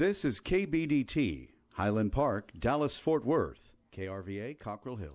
This is KBDT, Highland Park, Dallas-Fort Worth, KRVA, Cockrell Hill.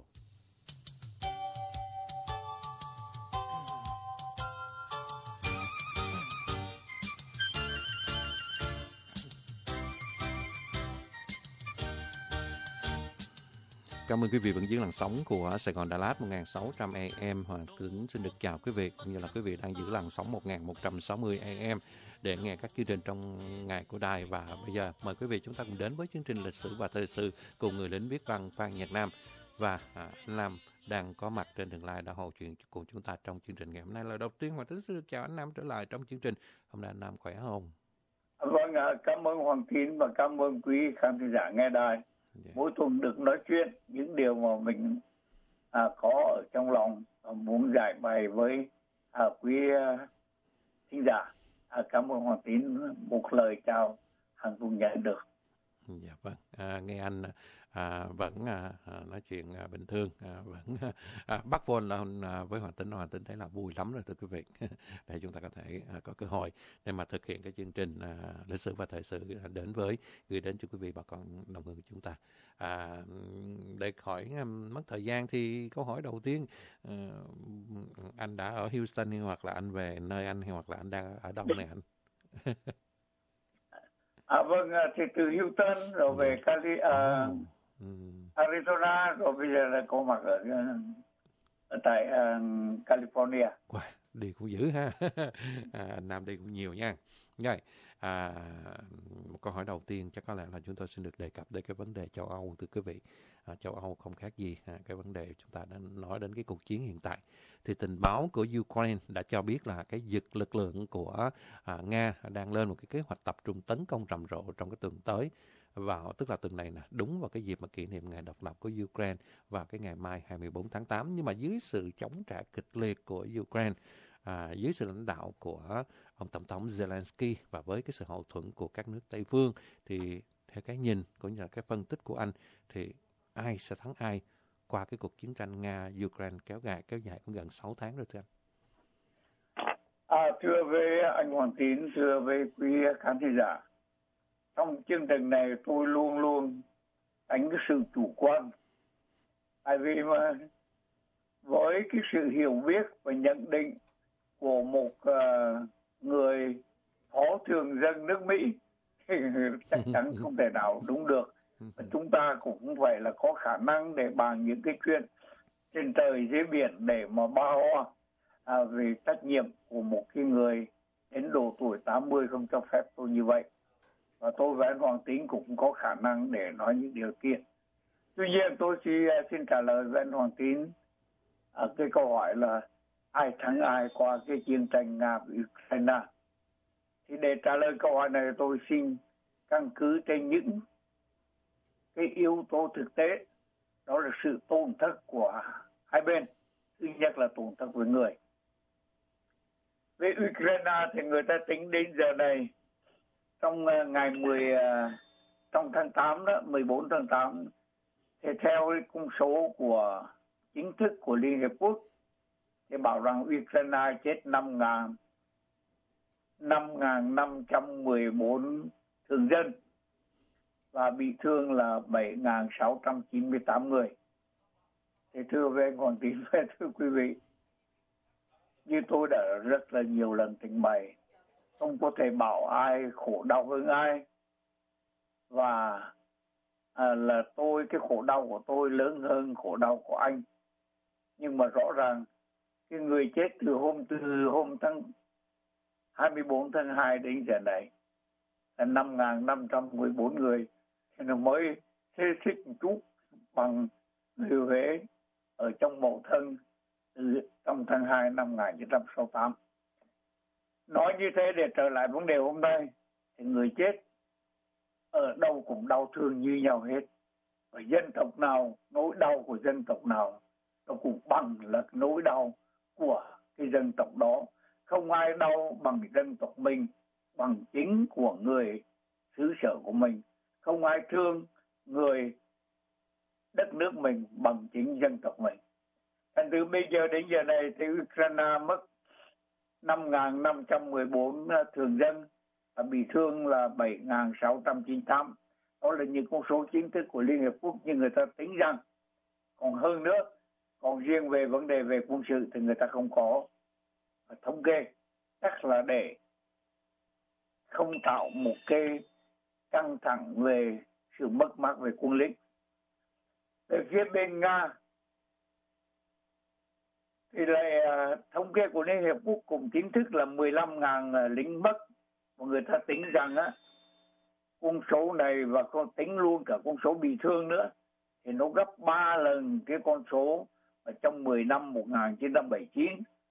Cảm ơn quý vị vẫn giữ làn sóng của Sài Gòn Đà Lạt 1600 AM. Hoàng Tuấn xin được chào quý vị, cũng như là quý vị đang giữ làn sóng 1160 AM để nghe các chương trình trong ngày của đài. Và bây giờ mời quý vị chúng ta cùng đến với chương trình lịch sử và thời sự cùng người lính viết văn Phan Nhật Nam. Và anh Nam đang có mặt trên đường line đã hỗ chuyện cùng chúng ta trong chương trình ngày hôm nay. Lời đầu tiên Hoàng Tuấn xin được chào anh Nam trở lại trong chương trình. Hôm nay anh Nam khỏe không? Vâng, cảm ơn Hoàng Tín và cảm ơn quý khán giả nghe đài. Mỗi tuần được nói chuyện những điều mà mình có ở trong lòng, muốn giải bày với quý thính giả. Cảm ơn Hoàng Tín, một lời chào hàng tuần nhận được. Dạ vâng, nghe anh vẫn nói chuyện bình thường, vẫn bắt phone lên với Hoàng Tín thấy là vui lắm rồi thưa quý vị. Để chúng ta có thể có cơ hội để mà thực hiện cái chương trình lịch sử và thời sự đến với gửi đến cho quý vị bà con đồng hương của chúng ta. Để khỏi mất thời gian thì câu hỏi đầu tiên, anh đã ở Houston hoặc là anh về nơi anh hoặc là anh đang ở đâu này anh? Vâng, thì từ Houston rồi về Arizona, rồi bây giờ là có mặt ở tại California. Wow, đi cũng dữ ha. Anh Nam đi cũng nhiều nha. Rồi, một câu hỏi đầu tiên chắc có lẽ là chúng tôi xin được đề cập đến cái vấn đề châu Âu thưa quý vị. Châu Âu không khác gì cái vấn đề chúng ta đã nói đến cái cuộc chiến hiện tại. Thì tình báo của Ukraine đã cho biết là cái lực lượng của Nga đang lên một cái kế hoạch tập trung tấn công rầm rộ trong cái tuần tới, tức là tuần này nè, đúng vào cái dịp mà kỷ niệm ngày độc lập của Ukraine vào cái ngày mai 24 tháng 8. Nhưng mà dưới sự chống trả kịch liệt của Ukraine, dưới sự lãnh đạo của ông Tổng thống Zelensky và với cái sự hậu thuẫn của các nước Tây phương, thì theo cái nhìn cũng như là cái phân tích của anh thì ai sẽ thắng ai qua cái cuộc chiến tranh Nga-Ukraine kéo dài cũng gần 6 tháng rồi thưa anh? Thưa với anh Hoàng Tín, thưa với quý khán giả, trong chương trình này tôi luôn luôn tránh cái sự chủ quan. Tại vì mà với cái sự hiểu biết và nhận định của một người phó thường dân nước Mỹ thì chắc chắn không thể nào đúng được. Và chúng ta cũng phải là có khả năng để bàn những cái chuyện trên trời dưới biển để mà bao về trách nhiệm của một cái người đến độ tuổi 80 không cho phép tôi như vậy. Và tôi và anh Hoàng Tín cũng có khả năng để nói những điều kia. Tuy nhiên tôi xin trả lời với anh Hoàng Tín cái câu hỏi là ai thắng ai qua cái chiến tranh Nga và Ukraine. Thì để trả lời câu hỏi này tôi xin căn cứ trên những cái yếu tố thực tế, đó là sự tổn thất của hai bên. Thứ nhất là tổn thất với người. Về Ukraine thì người ta tính đến giờ này, trong ngày trong tháng 8 đó, 14 tháng 8, thì theo cái con số của chính thức của Liên Hiệp Quốc thì bảo rằng Ukraine chết 5.514 thường dân và bị thương là 7.698 người. Thì thưa với anh Hoàng Tín và thưa quý vị, như tôi đã rất là nhiều lần trình bày, không có thể bảo ai khổ đau hơn ai. Và là cái khổ đau của tôi lớn hơn khổ đau của anh. Nhưng mà rõ ràng cái người chết từ hôm tháng 24 tháng 2 đến giờ này là 5.514 người. Thì nó mới xê xích một chút bằng người Huế ở trong Mậu Thân trong tháng 2 năm 1968. Nói như thế để trở lại vấn đề hôm nay, thì người chết ở đâu cũng đau thương như nhau hết. Và dân tộc nào, nỗi đau của dân tộc nào, nó cũng bằng là nỗi đau của cái dân tộc đó. Không ai đau bằng dân tộc mình, bằng chính của người xứ sở của mình. Không ai thương người đất nước mình bằng chính dân tộc mình. Thành từ bây giờ đến giờ này thì Ukraine mất 5.514 thường dân, và bị thương là 7.698. Đó là những con số chính thức của Liên Hiệp Quốc, nhưng người ta tính rằng còn hơn nữa. Còn riêng về vấn đề về quân sự thì người ta không có thống kê, chắc là để không tạo một cái căng thẳng về sự mất mát về quân lính. Về phía bên Nga thì lại thống kê của Liên Hiệp Quốc cũng chính thức là 15.000 lính mất. Và người ta tính rằng con số này và còn tính luôn cả con số bị thương nữa thì nó gấp 3 lần cái con số ở trong 10 năm 1979,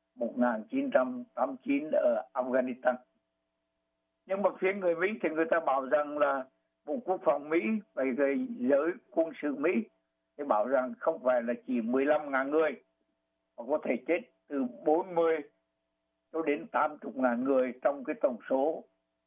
1989 ở Afghanistan. Nhưng mà phía người Mỹ thì người ta bảo rằng là Bộ Quốc phòng Mỹ và giới quân sự Mỹ thì bảo rằng không phải là chỉ 15.000 người, mà có thể chết từ 40 cho đến 80.000 người trong cái tổng số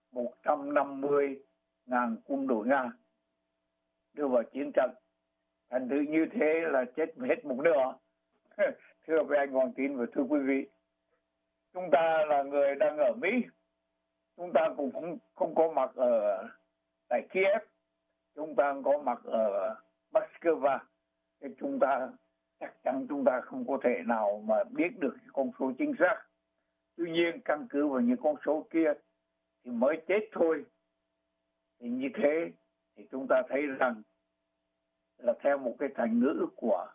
150.000 quân đội Nga đưa vào chiến trận. Thành thử như thế là chết hết một nửa. Thưa với anh Hoàng Tín và thưa quý vị, chúng ta là người đang ở Mỹ, chúng ta cũng không có mặt ở tại Kiev, chúng ta có mặt ở Moscow, thì chúng ta chắc chắn chúng ta không có thể nào mà biết được cái con số chính xác. Tuy nhiên căn cứ vào những con số kia thì mới chết thôi. Thì như thế thì chúng ta thấy rằng là theo một cái thành ngữ của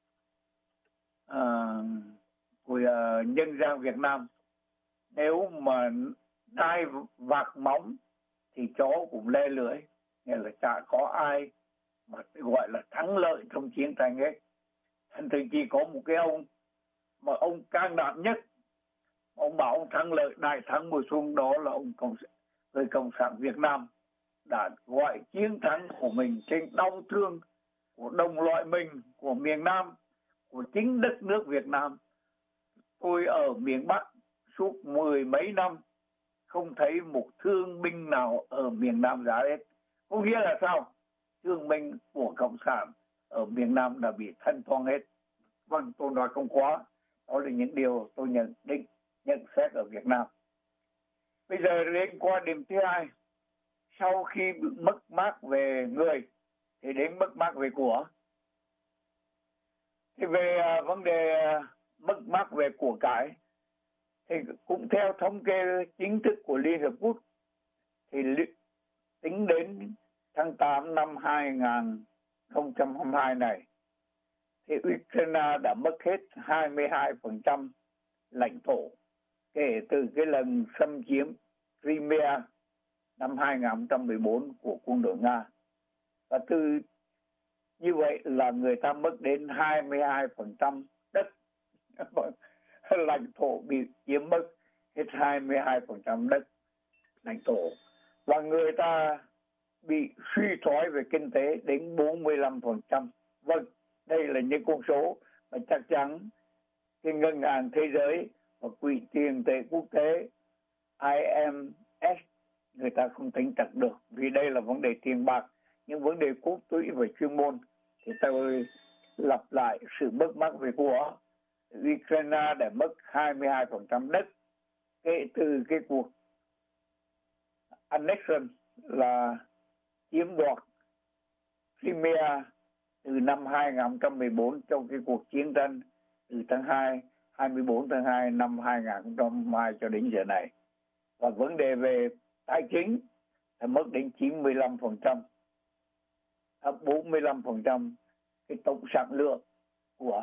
nhân gian Việt Nam, nếu mà đai vạc móng thì chó cũng le lưỡi, nghĩa là chả có ai mà gọi là thắng lợi trong chiến tranh ấy. Thành thử chỉ có một cái ông mà ông can đảm nhất, ông bảo ông thắng lợi đại thắng mùa xuân, đó là người Cộng sản Việt Nam đã gọi chiến thắng của mình trên đau thương của đồng loại mình, của miền Nam, của chính đất nước Việt Nam. Tôi ở miền Bắc suốt 10 mấy năm không thấy một thương binh nào ở miền Nam ra hết. Có nghĩa là sao? Thương binh của Cộng sản ở miền Nam đã bị thanh toán hết. Vâng, tôi nói không quá. Đó là những điều tôi nhận xét ở Việt Nam. Bây giờ đến qua điểm thứ hai. Sau khi bị mất mát về người thì đến mất mát về của. Thì về vấn đề mất mát về của cải thì cũng theo thống kê chính thức của Liên Hợp Quốc thì tính đến tháng 8 năm 2022 này thì Ukraine đã mất hết 22% lãnh thổ kể từ cái lần xâm chiếm Crimea năm 2014 của quân đội Nga. Và từ như vậy là người ta mất đến 22% đất. Lãnh thổ bị chiếm mất hết 22% đất lãnh thổ. Và người ta bị suy thoái về kinh tế đến 45%. Vâng, đây là những con số mà chắc chắn cái Ngân hàng Thế giới và Quỹ tiền tệ quốc tế IMF người ta không tính chặt được, vì đây là vấn đề tiền bạc. Những vấn đề cốt tủy về chuyên môn thì tôi lặp lại sự mất mát về của. Ukraine đã mất 22% đất kể từ cái cuộc annexion là chiếm đoạt Crimea từ năm 2014 trong cái cuộc chiến tranh từ tháng 24 tháng 2 năm 2022 cho đến giờ này. Và vấn đề về tài chính đã mất đến 95%, 45% cái tổng sản lượng của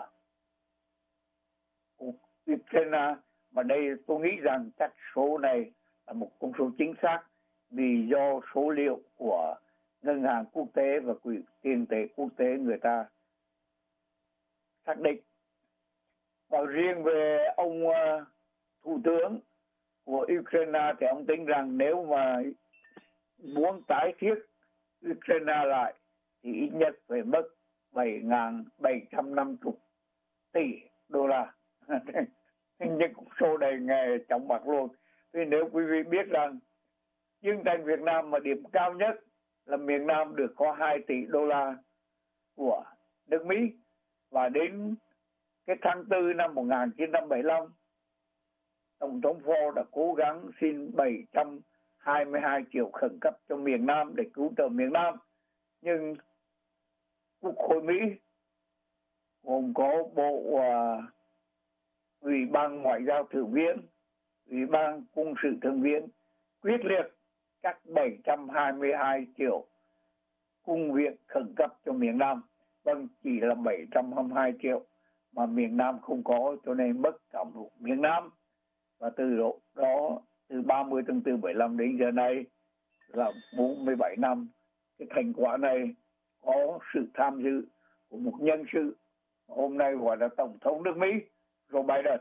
Ukraine. Và đây tôi nghĩ rằng chắc số này là một con số chính xác vì do số liệu của Ngân hàng Quốc tế và Quỹ tiền tệ quốc tế người ta xác định. Và riêng về ông Thủ tướng của Ukraine thì ông tính rằng nếu mà muốn tái thiết Ukraine lại thì ít nhất phải mất 7.750 tỷ đô la. Nhưng số này nghe trọng bạc luôn. Vì nếu quý vị biết rằng chiến tranh Việt Nam mà điểm cao nhất là miền Nam được có 2 tỷ đô la của nước Mỹ, và đến cái tháng 4 năm 1975 Tổng thống Ford đã cố gắng xin 22 triệu khẩn cấp cho miền Nam để cứu trợ miền Nam. Nhưng Quốc hội Mỹ gồm có Bộ Ủy ban Ngoại giao Thượng viện, Ủy ban Quân sự Thượng viện quyết liệt cắt 722 triệu cung viện khẩn cấp cho miền Nam. Vâng, chỉ là 722 triệu mà miền Nam không có, cho nên mất cảm hứng miền Nam. Và từ đó, từ 30 tháng 4 75 đến giờ này là 47 năm. Cái thành quả này có sự tham dự của một nhân sự hôm nay gọi là Tổng thống nước Mỹ Joe Biden.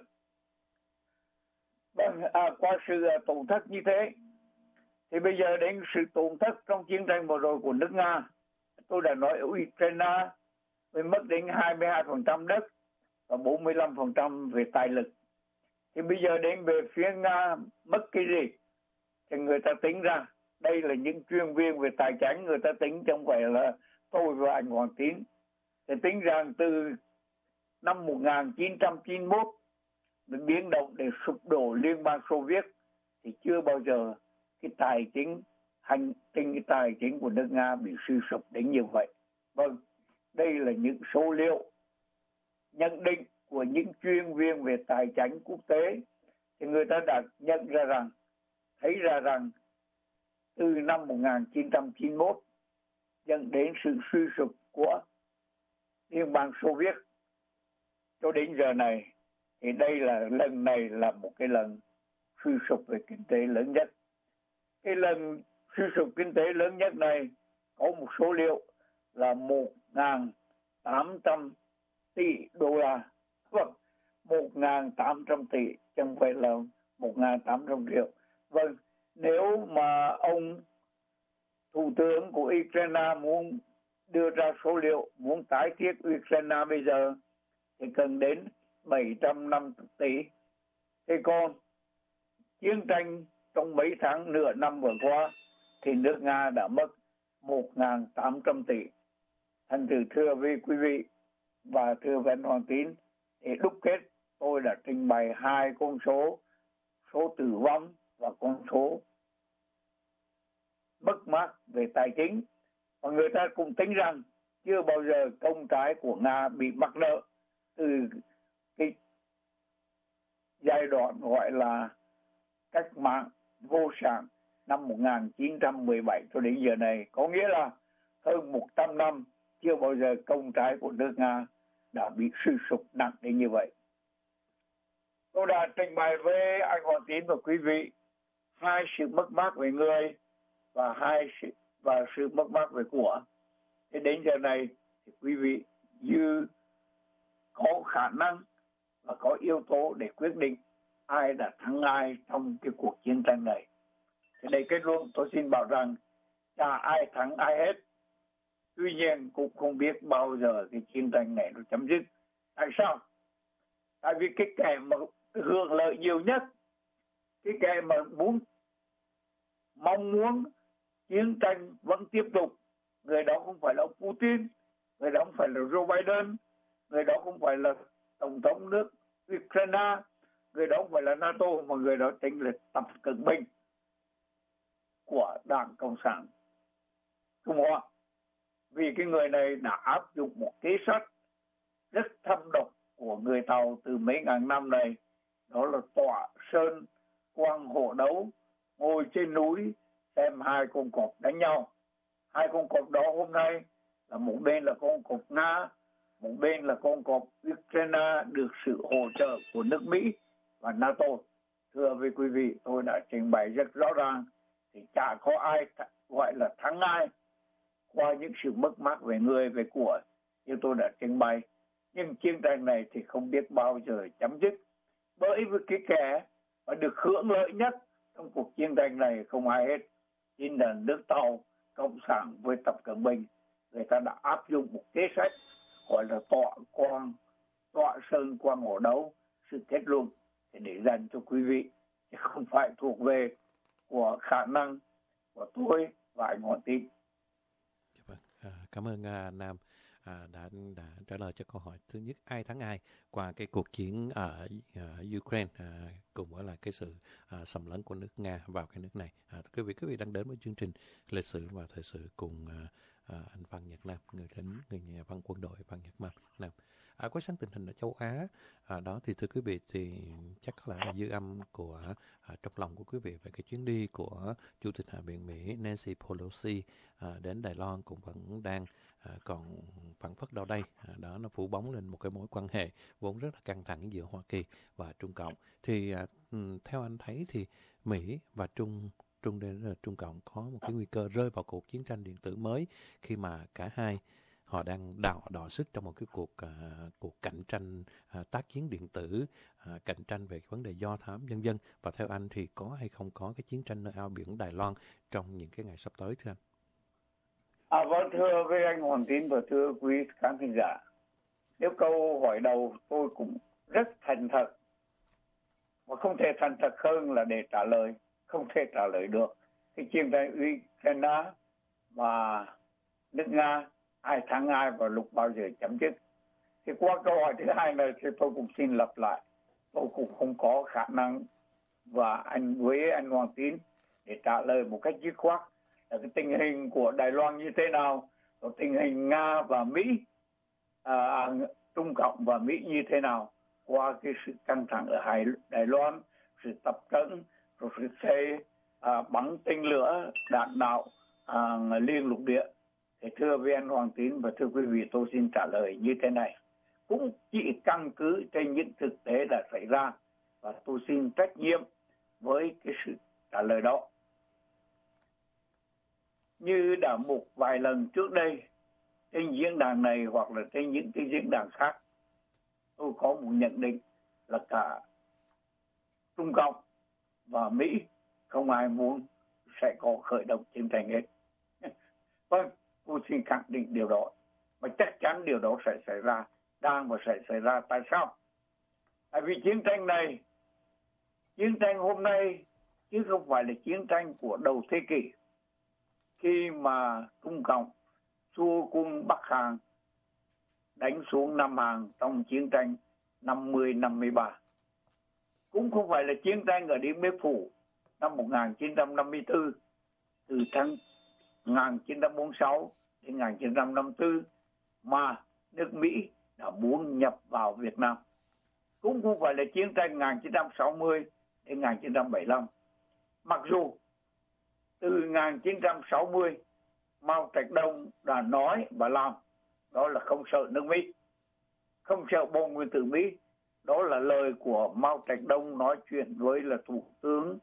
Vâng, qua sự tổn thất như thế thì bây giờ đến sự tổn thất trong chiến tranh vừa rồi của nước Nga. Tôi đã nói ở Ukraine mới mất đến 22% đất và 45% về tài lực. Thì bây giờ đến về phía Nga mất cái gì? Thì người ta tính ra, đây là những chuyên viên về tài chính, người ta tính chứ không phải là tôi và anh Hoàng Tín. Thì tính rằng từ năm 1991 biến động để sụp đổ Liên bang Xô Viết thì chưa bao giờ cái tài chính cái tài chính của nước Nga bị suy sụp đến như vậy. Vâng, đây là những số liệu nhận định của những chuyên viên về tài chính quốc tế. Thì người ta đã nhận ra rằng, thấy ra rằng từ năm 1991 dẫn đến sự suy sụp của Liên bang Xô Viết cho đến giờ này, thì đây là lần này là một cái lần suy sụp về kinh tế lớn nhất. Cái lần suy sụp kinh tế lớn nhất này có một số liệu là 1.800 tỷ đô la. Vâng, 1.800 tỷ chứ không phải là 1.800 triệu. Vâng, nếu mà ông Thủ tướng của Ukraine muốn đưa ra số liệu, muốn tái thiết Ukraine bây giờ thì cần đến 750 tỷ. Thế còn chiến tranh trong mấy tháng nửa năm vừa qua thì nước Nga đã mất 1.800 tỷ. Thành thử thưa với quý vị và thưa với anh Hoàng Tín, thì đúc kết tôi đã trình bày hai con số, số tử vong và con số mất mát về tài chính. Và người ta cũng tính rằng chưa bao giờ công trái của Nga bị mắc nợ từ cái giai đoạn gọi là cách mạng vô sản năm 1917 cho đến giờ này. Có nghĩa là hơn 100 năm chưa bao giờ công trái của nước Nga đã bị suy sụp nặng đến như vậy. Tôi đã trình bày với anh Hoàng Tín và quý vị hai sự mất mát về người và sự mất mát về của. Thế đến giờ này thì quý vị như có khả năng và có yếu tố để quyết định ai đã thắng ai trong cái cuộc chiến tranh này. Thì đây kết luận tôi xin bảo rằng chả ai thắng ai hết. Tuy nhiên cũng không biết bao giờ cái chiến tranh này nó chấm dứt. Tại sao? Tại vì cái kẻ mà hưởng lợi nhiều nhất, cái kẻ mà mong muốn chiến tranh vẫn tiếp tục, người đó không phải là ông Putin, người đó không phải là Joe Biden, người đó không phải là Tổng thống nước Ukraine, người đó không phải là NATO, mà người đó chính là Tập Cận Bình của Đảng Cộng sản Trung Hoa. Vì cái người này đã áp dụng một kế sách rất thâm độc của người Tàu từ mấy ngàn năm này, đó là tọa sơn quan hộ đấu, ngồi trên núi xem hai con cọp đánh nhau. Hai con cọp đó hôm nay là một bên là con cọp Nga, một bên là con cọp Ukraine được sự hỗ trợ của nước Mỹ và NATO. Thưa với quý vị, tôi đã trình bày rất rõ ràng, thì chả có ai gọi là thắng ai qua những sự mất mát về người, về của như tôi đã trình bày. Nhưng chiến tranh này thì không biết bao giờ chấm dứt, bởi vì cái kẻ mà được hưởng lợi nhất trong cuộc chiến tranh này không ai hết chính là nước Tàu Cộng sản với Tập Cận Bình. Người ta đã áp dụng một kế sách gọi là tọa sơn quan hộ đấu. Sự kết luận thì để dành cho quý vị, chứ không phải thuộc về của khả năng của tôi và anh Hoàng Tín. Cảm ơn Nam. đã trả lời cho câu hỏi thứ nhất, ai thắng ai qua cái cuộc chiến ở Ukraine cùng với là cái sự xâm lấn của nước Nga vào cái nước này. Quý vị đang đến với chương trình lịch sử và thời sự cùng anh Văn Nhật Nam, người nhà văn quân đội Văn Nhật Nam. Quay sang tình hình ở châu Á đó thì thưa quý vị, thì chắc có lẽ là dư âm của trong lòng của quý vị về cái chuyến đi của Chủ tịch Hạ viện Mỹ Nancy Pelosi đến Đài Loan cũng vẫn đang còn phảng phất đâu đây. Đó, nó phủ bóng lên một cái mối quan hệ vốn rất là căng thẳng giữa Hoa Kỳ và Trung Cộng. Thì theo anh thấy thì Mỹ và Trung Cộng có một cái nguy cơ rơi vào cuộc chiến tranh điện tử mới khi mà cả hai họ đang đọ sức trong một cái cuộc cạnh tranh tác chiến điện tử, cạnh tranh về vấn đề do thám vân vân. Và theo anh thì có hay không có cái chiến tranh nơi eo biển Đài Loan trong những cái ngày sắp tới thưa anh? Vâng, thưa với anh Hoàng Tín và thưa quý khán thính giả, nếu câu hỏi đầu tôi cũng rất thành thật và không thể thành thật hơn là để trả lời, không thể trả lời được cái chiến tranh Ukraine và nước Nga ai thắng ai và lúc bao giờ chấm dứt. Thì qua câu hỏi thứ hai này thì tôi cũng xin lặp lại, tôi cũng không có khả năng và với anh Hoàng Tín để trả lời một cách dứt khoát là cái tình hình của Đài Loan như thế nào, rồi tình hình Nga và Mỹ, Trung Cộng và Mỹ như thế nào qua cái sự căng thẳng ở Đài Loan, sự tập trận, rồi sự bắn tên lửa đạn đạo liên lục địa. Thì thưa với anh Hoàng Tín và thưa quý vị, tôi xin trả lời như thế này. Cũng chỉ căn cứ trên những thực tế đã xảy ra và tôi xin trách nhiệm với cái sự trả lời đó. Như đã một vài lần trước đây trên diễn đàn này hoặc là trên những cái diễn đàn khác, tôi có một nhận định là cả Trung Cộng và Mỹ không ai muốn sẽ có khởi động chiến tranh hết. Vâng, tôi xin khẳng định điều đó. Và chắc chắn điều đó sẽ xảy ra, đang và sẽ xảy ra. Tại sao? Tại vì chiến tranh này, chiến tranh hôm nay chứ không phải là chiến tranh của đầu thế kỷ, khi mà Trung Cộng xua quân Bắc Hàn đánh xuống Nam Hàn trong chiến tranh 50-53. Cũng không phải là chiến tranh ở Điện Biên Phủ năm 1954, từ tháng 1946 đến 1954 mà nước Mỹ đã muốn nhập vào Việt Nam. Cũng không phải là chiến tranh 1960 đến 1975. Mặc dù từ 1960 Mao Trạch Đông đã nói và làm đó là không sợ nước Mỹ, không sợ bom nguyên tử Mỹ. Đó là lời của Mao Trạch Đông nói chuyện với là Thủ tướng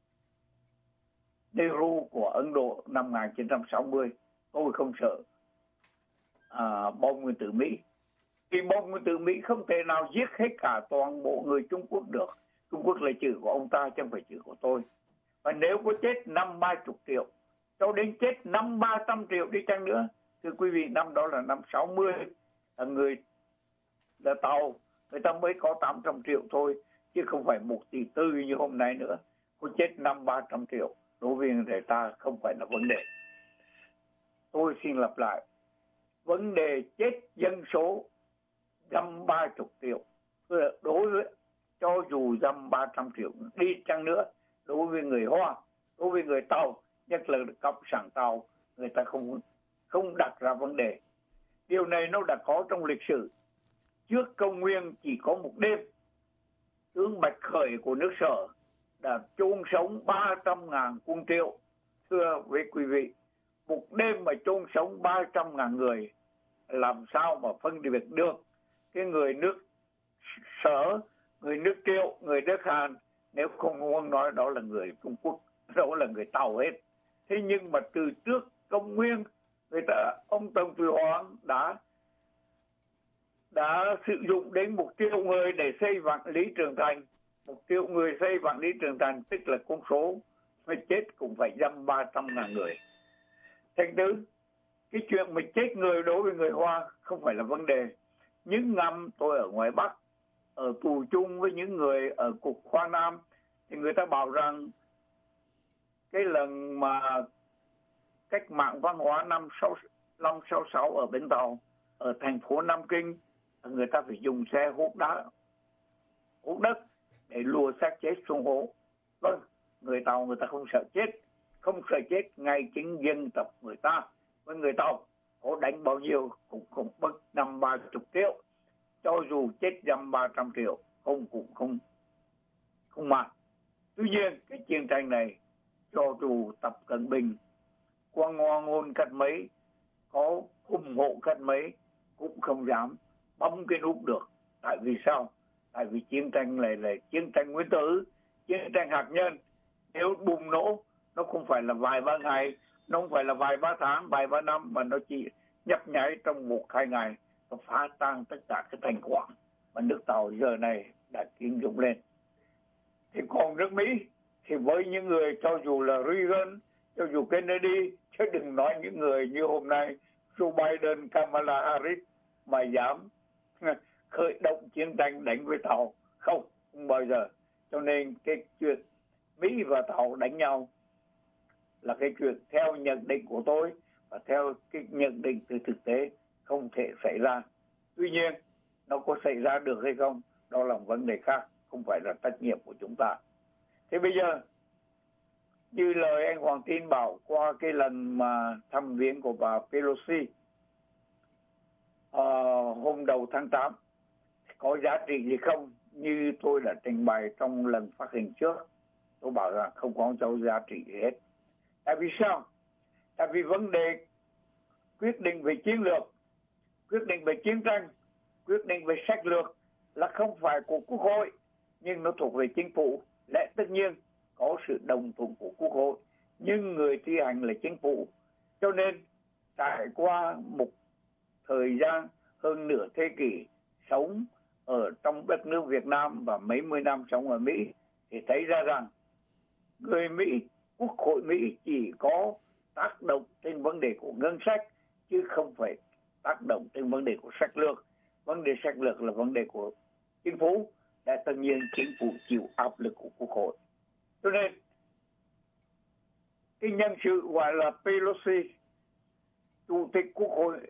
Nehru của Ấn Độ năm 1960. Tôi không sợ bom nguyên tử Mỹ. Thì bom nguyên tử Mỹ không thể nào giết hết cả toàn bộ người Trung Quốc được. Trung Quốc là chữ của ông ta chứ không phải chữ của tôi. Và nếu có chết 50-30 triệu cho đến chết 500-300 triệu đi chăng nữa, thưa quý vị, năm đó là năm 60, người là tàu người ta mới có 800 triệu thôi, chứ không phải 1,4 tỷ như hôm nay nữa. Có chết 500-300 triệu đối với người ta không phải là vấn đề. Tôi xin lặp lại, vấn đề chết dân số 130 triệu, đối với cho dù 300 triệu đi chăng nữa, đối với người Hoa, đối với người Tàu, nhất là cộng sản Tàu, người ta không đặt ra vấn đề. Điều này nó đã có trong lịch sử. Trước công nguyên chỉ có một đêm, tướng Bạch Khởi của nước Sở đã chôn sống 300.000 quân Triệu. Thưa với quý vị, một đêm mà chôn sống 300.000 người, làm sao mà phân biệt được cái người nước Sở, người nước Triệu, người nước Hàn, nếu không muốn nói đó là người Trung Quốc, đó là người Tàu hết. Thế nhưng mà từ trước công nguyên, ông Tần Thủy Hoàng đã sử dụng đến 1 triệu người để xây Vạn Lý Trường Thành. 1 triệu người xây Vạn Lý Trường Thành tức là con số phải chết cũng phải 300.000 người. Thành thứ, cái chuyện mà chết người đối với người Hoa không phải là vấn đề. Những năm tôi ở ngoài Bắc, ở tù chung với những người ở Cục Khoa Nam, thì người ta bảo rằng cái lần mà cách mạng văn hóa năm 65-66 ở Bến Tàu, ở thành phố Nam Kinh, người ta phải dùng xe hút đất để lùa xác chết xuống hố. Vâng, người Tàu người ta không sợ chết ngay chính dân tộc người ta. Với người Tàu có đánh bao nhiêu cũng không bất 50-30 triệu, cho dù chết 100-300 triệu cũng không màng. Tuy nhiên cái chiến tranh này, cho dù Tập Cận Bình qua ngoan ngôn cách mấy, có ủng hộ cách mấy, cũng không dám bấm cái nút được. Tại vì sao? Tại vì chiến tranh này là chiến tranh nguyên tử, chiến tranh hạt nhân. Nếu bùng nổ, nó không phải là vài ba ngày, nó không phải là vài ba tháng, vài ba năm, mà nó chỉ nhấp nháy trong 1-2 ngày, nó phá tan tất cả cái thành quả mà nước Tàu giờ này đã kiến dụng lên. Thì còn nước Mỹ, thì với những người cho dù là Reagan, cho dù Kennedy, chứ đừng nói những người như hôm nay Joe Biden, Kamala Harris mà dám khởi động chiến tranh đánh với Tàu. Không bao giờ. Cho nên cái chuyện Mỹ và Tàu đánh nhau là cái chuyện theo nhận định của tôi và theo cái nhận định từ thực tế không thể xảy ra. Tuy nhiên, nó có xảy ra được hay không, đó là vấn đề khác, không phải là trách nhiệm của chúng ta. Thế bây giờ, như lời anh Hoàng Tín bảo qua cái lần mà thăm viếng của bà Pelosi hôm đầu tháng 8, có giá trị gì không? Như tôi đã trình bày trong lần phát hình trước, tôi bảo rằng không có cho giá trị gì hết. Tại vì sao? Tại vì vấn đề quyết định về chiến lược, quyết định về chiến tranh, quyết định về sách lược là không phải của Quốc hội, nhưng nó thuộc về chính phủ. Lẽ tất nhiên có sự đồng thuận của Quốc hội, nhưng người thi hành là chính phủ. Cho nên trải qua một thời gian hơn nửa thế kỷ sống ở trong đất nước Việt Nam và mấy mươi năm sống ở Mỹ, thì thấy ra rằng người Mỹ, Quốc hội Mỹ chỉ có tác động trên vấn đề của ngân sách, chứ không phải tác động trên vấn đề của sách lược. Vấn đề sách lược là vấn đề của chính phủ, để tất nhiên chính phủ chịu áp lực của Quốc hội. Cho nên cái nhân sự gọi là Pelosi, Chủ tịch Quốc hội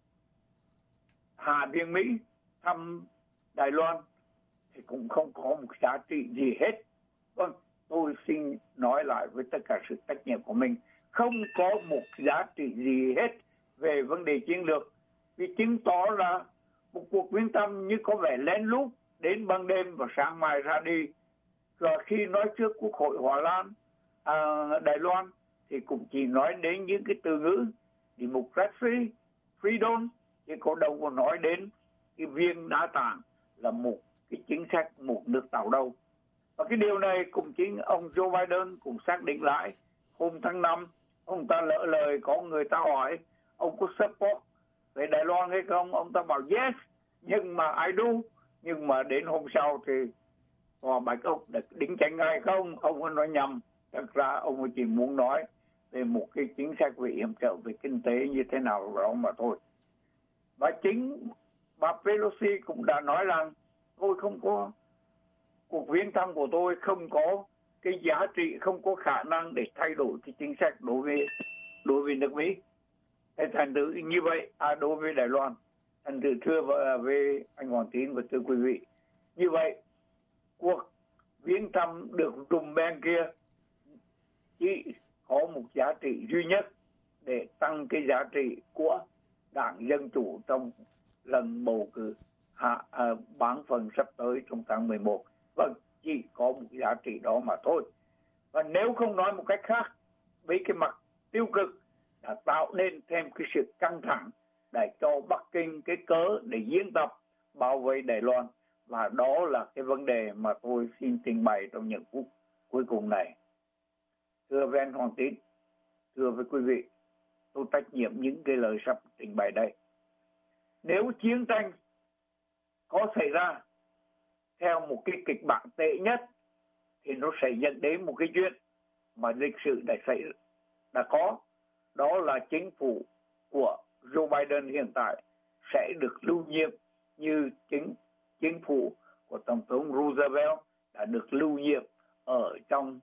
Hạ viện Mỹ thăm Đài Loan, thì cũng không có một giá trị gì hết. Vâng, tôi xin nói lại với tất cả sự trách nhiệm của mình, không có một giá trị gì hết về vấn đề chiến lược, vì chứng tỏ là một cuộc viếng thăm như có vẻ lén lút đến ban đêm và sáng mai ra đi. Và khi nói trước Quốc hội Đài Loan thì cũng chỉ nói đến những cái từ ngữ democracy, freedom, chứ có đâu có nói đến cái viên đá tảng là một cái chính sách một nước Tàu đâu. Và cái điều này cũng chính ông Joe Biden cũng xác định lại. Hôm tháng 5, ông ta lỡ lời, có người ta hỏi ông có support về Đài Loan hay không, ông ta bảo yes, nhưng mà I do. Nhưng mà đến hôm sau thì Bạch Ốc đã đính chính ngay không, ông có nói nhầm. Thật ra ông chỉ muốn nói về một cái chính sách về yểm trợ về kinh tế như thế nào đó mà thôi. Và chính bà Pelosi cũng đã nói rằng tôi không có, cuộc viếng thăm của tôi không có cái giá trị, không có khả năng để thay đổi cái chính sách đối với nước Mỹ. Thế thành thử như vậy, đối với Đài Loan, thành thử thưa với anh Hoàng Tín và thưa quý vị, như vậy cuộc viếng thăm được đùm bên kia chỉ có một giá trị duy nhất để tăng cái giá trị của Đảng Dân Chủ trong lần bầu cử bán phần sắp tới trong tháng 11. Vâng, chỉ có một giá trị đó mà thôi. Và nếu không nói một cách khác, với cái mặt tiêu cực đã tạo nên thêm cái sự căng thẳng để cho Bắc Kinh cái cớ để diễn tập bảo vệ Đài Loan. Và đó là cái vấn đề mà tôi xin trình bày trong những phút cuối cùng này. Thưa với anh Hoàng Tín, thưa với quý vị, tôi trách nhiệm những cái lời sắp trình bày đây. Nếu chiến tranh có xảy ra theo một cái kịch bản tệ nhất, thì nó sẽ dẫn đến một cái chuyện mà lịch sử đã có. Đó là chính phủ của Joe Biden hiện tại sẽ được lưu nhiệm như chính phủ của Tổng thống Roosevelt đã được lưu nhiệm ở trong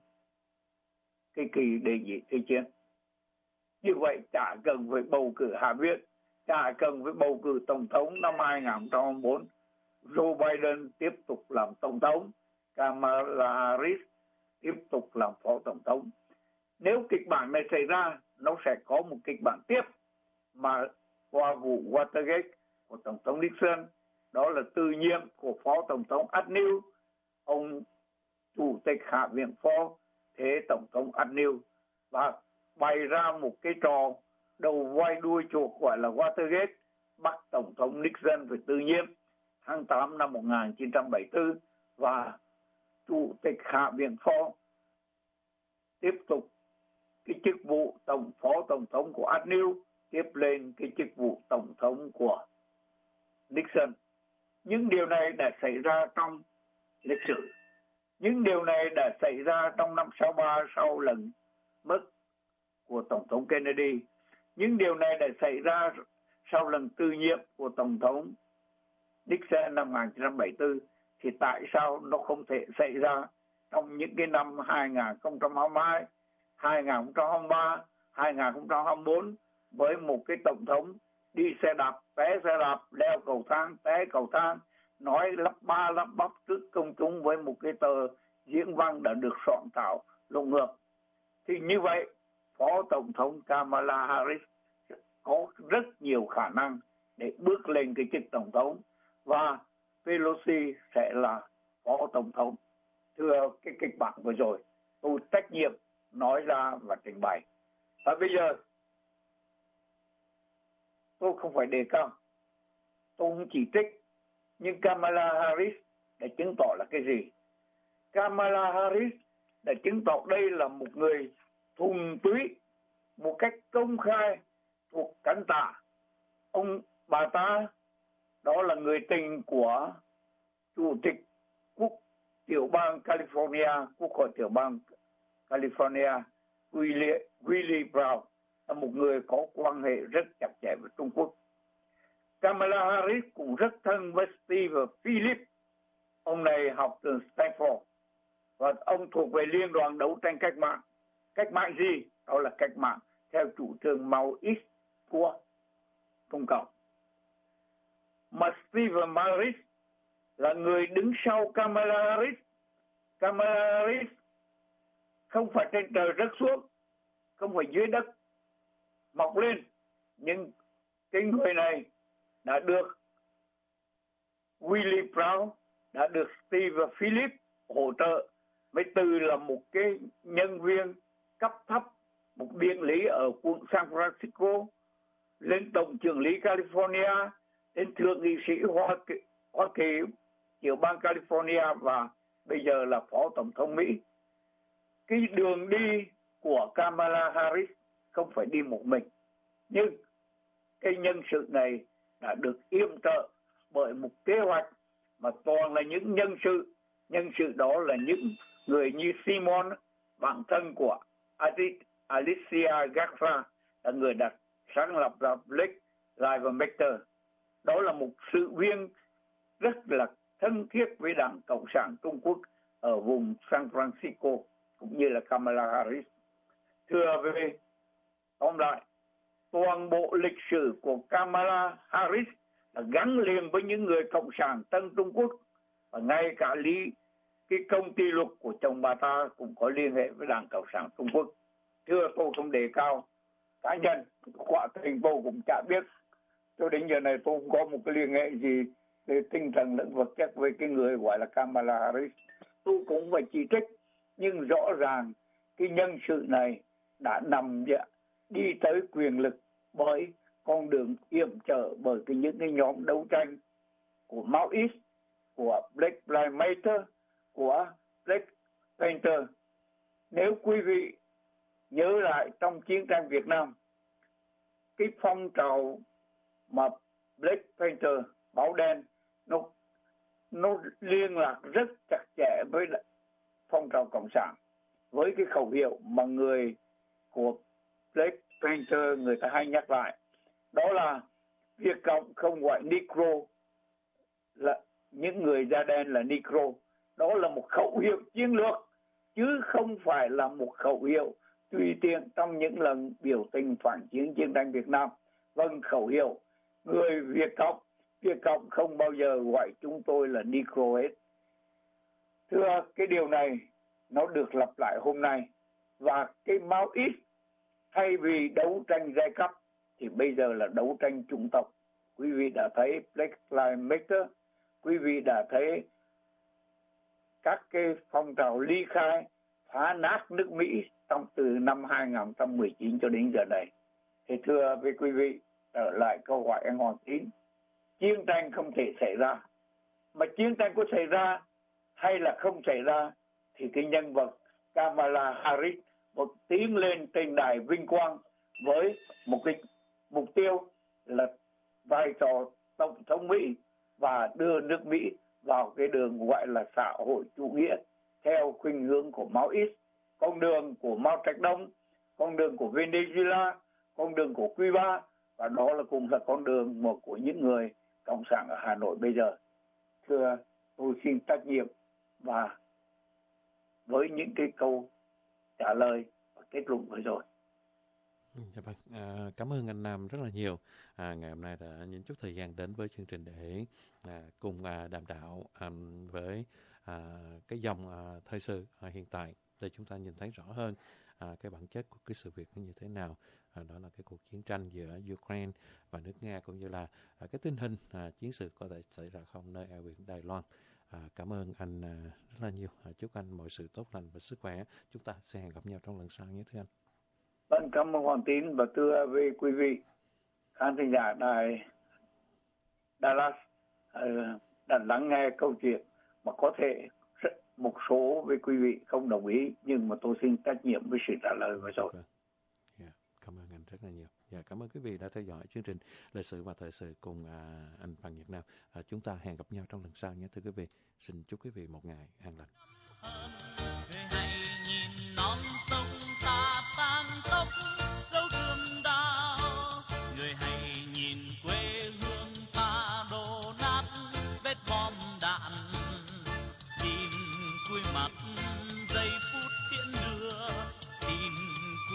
cái kỳ đề nghị thế chiến. Như vậy chả cần phải bầu cử Hạ viện, chả cần với bầu cử tổng thống năm 2024, Joe Biden tiếp tục làm tổng thống, Kamala Harris tiếp tục làm phó tổng thống. Nếu kịch bản này xảy ra, nó sẽ có một kịch bản tiếp mà qua vụ Watergate của tổng thống Nixon, đó là từ nhiệm của phó tổng thống Agnew, ông chủ tịch Hạ viện phó thế tổng thống Agnew, và bày ra một cái trò đầu voi đuôi chuột gọi là Watergate, bắt tổng thống Nixon phải từ nhiệm tháng 8 năm 1974, và chủ tịch Hạ viện phó tiếp tục cái chức vụ phó tổng thống của Agnew, tiếp lên cái chức vụ tổng thống của Nixon. Những điều này đã xảy ra trong lịch sử. Những điều này đã xảy ra trong năm 63 sau lần mất của tổng thống Kennedy. Những điều này đã xảy ra sau lần từ nhiệm của tổng thống Nixon năm 1974. Thì tại sao nó không thể xảy ra trong những cái năm 2022, 2023, 2024 với một cái tổng thống đi xe đạp, té xe đạp, leo cầu thang, té cầu thang, nói lắp ba lắp bắp trước công chúng với một cái tờ diễn văn đã được soạn thảo lộn ngược. Thì như vậy, phó tổng thống Kamala Harris có rất nhiều khả năng để bước lên cái chức tổng thống, và Pelosi sẽ là phó tổng thống. Thưa cái kịch bản vừa rồi, tôi trách nhiệm nói ra và trình bày. Và bây giờ tôi không phải đề cao, tôi không chỉ trích, nhưng Kamala Harris đã chứng tỏ là cái gì? Kamala Harris đã chứng tỏ đây là một người thuần túy, một cách công khai thuộc cánh tả. Bà ta đó là người tình của chủ tịch tiểu bang California, quốc hội tiểu bang California, Willie Brown, là một người có quan hệ rất chặt chẽ với Trung Quốc. Kamala Harris cũng rất thân với Steve Phillips. Ông này học từ Stanford và ông thuộc về liên đoàn đấu tranh cách mạng. Cách mạng gì? Đó là cách mạng theo chủ trương Maoist của Trung Cộng. Mà Steve Harris là người đứng sau Kamala Harris. Kamala Harris không phải trên trời rớt xuống, không phải dưới đất mọc lên, nhưng cái người này đã được Willie Brown, đã được Steve Phillips hỗ trợ, mới từ là một cái nhân viên cấp thấp, một biện lý ở quận San Francisco, lên tổng trưởng lý California, đến thượng nghị sĩ Hoa Kỳ, tiểu bang California, và bây giờ là phó tổng thống Mỹ. Cái đường đi của Kamala Harris không phải đi một mình, nhưng cái nhân sự này đã được yểm trợ bởi một kế hoạch mà toàn là những nhân sự đó là những người như Simon, bạn thân của Alicia Garza, là người đã sáng lập ra Blake Lives Matter. Đó là một sự viên rất là thân thiết với Đảng Cộng sản Trung Quốc ở vùng San Francisco, cũng như là Kamala Harris. Thưa quý vị, tóm lại, toàn bộ lịch sử của Kamala Harris là gắn liền với những người Cộng sản Tân Trung Quốc, và ngay cả cái công ty luật của chồng bà ta cũng có liên hệ với Đảng Cộng sản Trung Quốc. Thưa, tôi không đề cao cá nhân, quả tình tôi cũng chả biết. Cho đến giờ này tôi không có một cái liên hệ gì về tinh thần lẫn vật chất với cái người gọi là Kamala Harris. Tôi cũng phải chỉ trích, nhưng rõ ràng cái nhân sự này đã đi tới quyền lực bởi con đường yểm trợ bởi những cái nhóm đấu tranh của Maoist, của Black Lives Matter, của Black Panther. Nếu quý vị nhớ lại trong chiến tranh Việt Nam, cái phong trào mà Black Panther, báo đen, nó liên lạc rất chặt chẽ với phong trào cộng sản, với cái khẩu hiệu mà người của Black Panther người ta hay nhắc lại, đó là Việt Cộng không gọi Negro, là những người da đen là Negro. Đó là một khẩu hiệu chiến lược, chứ không phải là một khẩu hiệu tùy tiện trong những lần biểu tình phản chiến chiến tranh Việt Nam. Vâng, khẩu hiệu người Việt Cộng không bao giờ gọi chúng tôi là Negro hết. Thưa, cái điều này nó được lặp lại hôm nay, và cái Maoist thay vì đấu tranh giai cấp thì bây giờ là đấu tranh chủng tộc. Quý vị đã thấy Black Lives Matter, quý vị đã thấy các cái phong trào ly khai phá nát nước Mỹ từ năm 2019 cho đến giờ này. Thì thưa với quý vị, trở lại câu hỏi anh Hoàng Tín, chiến tranh không thể xảy ra, mà chiến tranh có xảy ra hay là không xảy ra thì cái nhân vật Kamala Harris một tiến lên trên đài vinh quang với một cái mục tiêu là vai trò tổng thống Mỹ và đưa nước Mỹ vào cái đường gọi là xã hội chủ nghĩa theo khuynh hướng của Maoist, con đường của Mao Trạch Đông, con đường của Venezuela, con đường của Cuba, và đó là cũng là con đường một của những người cộng sản ở Hà Nội bây giờ. Thưa, tôi xin trách nhiệm và với những cái câu trả lời và kết luận vừa rồi. Dạ vâng, cảm ơn anh Nam rất là nhiều. Ngày hôm nay đã những chút thời gian đến với chương trình để cùng đàm đạo với cái dòng thời sự hiện tại để chúng ta nhìn thấy rõ hơn cái bản chất của cái sự việc như thế nào. Đó là cái cuộc chiến tranh giữa Ukraine và nước Nga, cũng như là cái tình hình chiến sự có thể xảy ra không nơi eo biển Đài Loan. Cảm ơn anh rất là nhiều. Chúc anh mọi sự tốt lành và sức khỏe. Chúng ta sẽ hẹn gặp nhau trong lần sau nhé thưa anh. Vâng, cảm ơn Hoàng Tín, và thưa với quý vị khán thính giả đài Dallas đã lắng nghe câu chuyện mà có thể một số với quý vị không đồng ý, nhưng mà tôi xin trách nhiệm với sự trả lời vừa rồi. Cảm ơn anh rất là nhiều. Cảm ơn quý vị đã theo dõi chương trình Lịch sử và Thời sự cùng anh Phan Nhật Nam. Chúng ta hẹn gặp nhau trong lần sau nhé thưa quý vị. Xin chúc quý vị một ngày an lành.